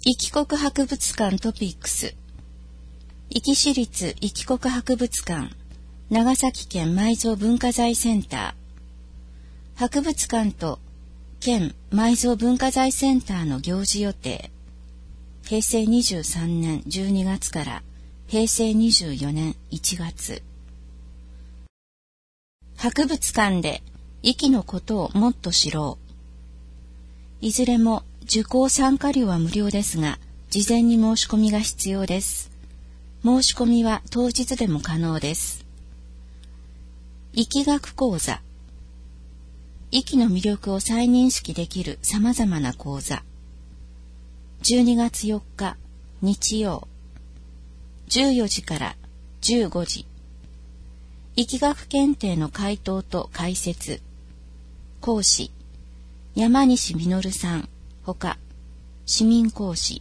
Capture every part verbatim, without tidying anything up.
壱岐国博物館トピックス。壱岐市立壱岐国博物館、長崎県埋蔵文化財センター。博物館と県埋蔵文化財センターの行事予定。へいせいにじゅうさんねんじゅうにがつからへいせいにじゅうよねんいちがつ。博物館で壱岐のことをもっと知ろう。いずれも受講参加料は無料ですが、事前に申し込みが必要です。申し込みは当日でも可能です。壱岐学講座。壱岐の魅力を再認識できる様々な講座。じゅうにがつよっか、日曜。じゅうよじからじゅうごじ。壱岐学検定の回答と解説。講師、山西実さん。ほか、市民講師。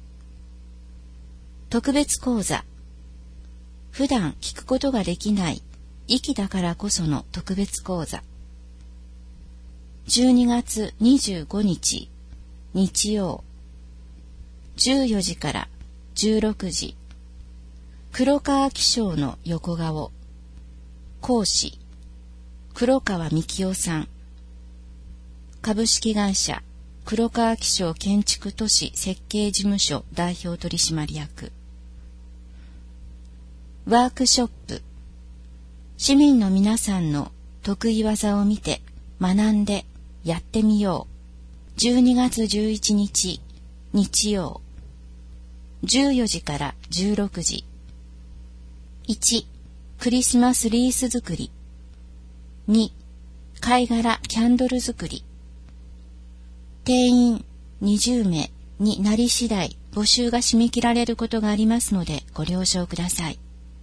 特別講座。普段聞くことができない壱岐だからこその特別講座。じゅうにがつにじゅうごにち、日曜。じゅうよじからじゅうろくじ。黒川紀章の横顔。講師、黒川幹夫さん。株式会社黒川紀章建築都市設計事務所代表取締役。ワークショップ。市民の皆さんの得意技を見て学んでやってみよう。じゅうにがつじゅういちにち日曜。じゅうよじからじゅうろくじ。いち. クリスマスリース作り。に. 貝殻キャンドル作り。定員にじゅうめいになり次第募集が締め切られることがありますのでご了承ください。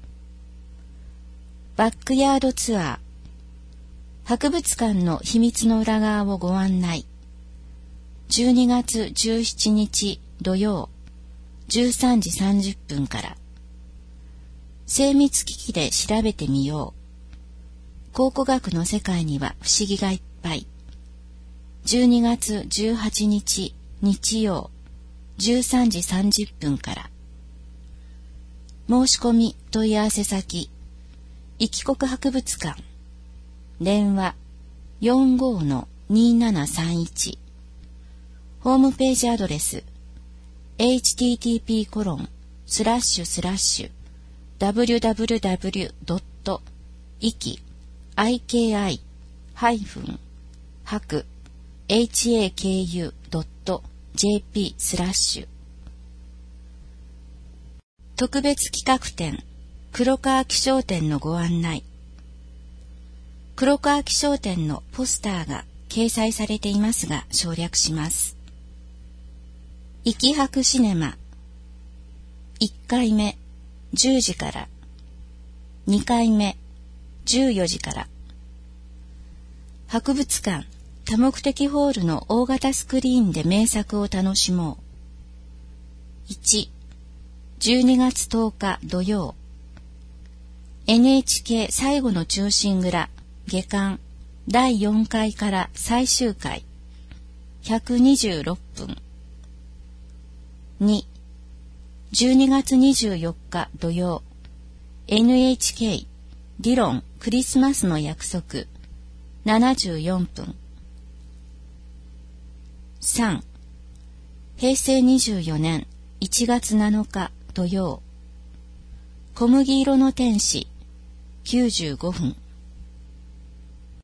バックヤードツアー。博物館の秘密の裏側をご案内。じゅうにがつじゅうしちにち土曜じゅうさんじさんじゅっぷんから。精密機器で調べてみよう。考古学の世界には不思議がいっぱい。じゅうにがつじゅうはちにち日曜じゅうさんじさんじゅっぷんから。申し込み問い合わせ先、壱岐国博物館。電話 よんごーのにーななさんいち。ホームページアドレス エイチティーティーピーコロンスラッシュスラッシュダブリュダブリュダブリュドットイキアイケーアイハイフン博エイチエーケーユードットジェーピースラッシュ。特別企画展黒川紀章展のご案内。黒川紀章展のポスターが掲載されていますが省略します。壱岐博シネマ。いっかいめじゅうじから。にかいめじゅうよじから。博物館多目的ホールの大型スクリーンで名作を楽しもう。いち. じゅうにがつとおか土曜。エヌエイチケー 最後の忠臣蔵下巻だいよんかいから最終回ひゃくにじゅうろっぷん。に. じゅうにがつにじゅうよっか土曜。エヌエイチケー ディロンクリスマスの約束ななじゅうよんぷん。さん. へいせいにじゅうよねんいちがつなのか土曜。小麦色の天使きゅうじゅうごふん。